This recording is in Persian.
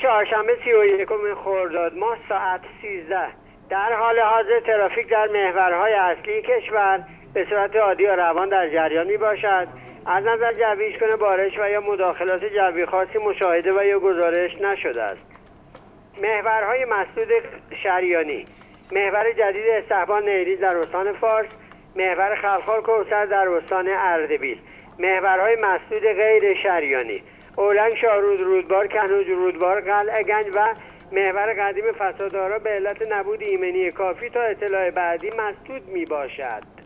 چهارشنبه 31 خرداد ماه ساعت 13 در حال حاضر ترافیک در محورهای اصلی کشور به صورت عادی و روان در جریان می باشد. از نظر جوی هیچگونه بارش و یا مداخلات جوی خاصی مشاهده و یا گزارش نشده است. محورهای مسدود شریانی: محور جدید استحبان نیریز در استان فارس، محور خلخال کوثر در استان اردبیل. محورهای مسدود غیر شریانی: اولنگ شاهرود رودبار، کنوج رودبار، قلعه گنج و محور قدیم فسادآرا به علت نبود ایمنی کافی تا اطلاع بعدی مسدود می باشد.